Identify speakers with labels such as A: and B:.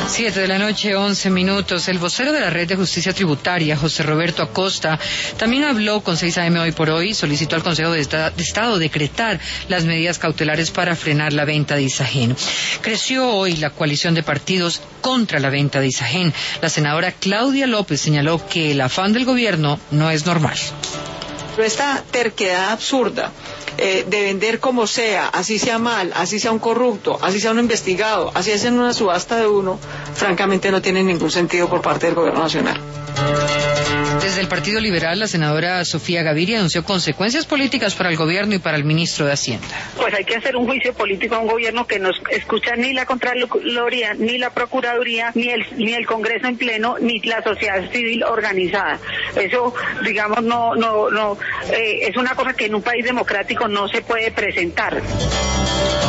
A: 7:11 a.m. El vocero de la Red de Justicia Tributaria, José Roberto Acosta, también habló con 6 AM Hoy por Hoy y solicitó al Consejo de Estado decretar las medidas cautelares para frenar la venta de Isagen. Creció hoy la coalición de partidos contra la venta de Isagen. La senadora Claudia López señaló que el afán del gobierno no es normal.
B: Pero esta terquedad absurda de vender como sea, así sea mal, así sea un corrupto, así sea un investigado, así es en una subasta de uno, francamente no tiene ningún sentido por parte del gobierno nacional.
A: Desde el Partido Liberal, la senadora Sofía Gaviria anunció consecuencias políticas para el gobierno y para el ministro de Hacienda.
C: Pues hay que hacer un juicio político a un gobierno que no escucha ni la Contraloría, ni la Procuraduría, ni el Congreso en pleno, ni la sociedad civil organizada. Eso, digamos, no es una cosa que en un país democrático no se puede presentar.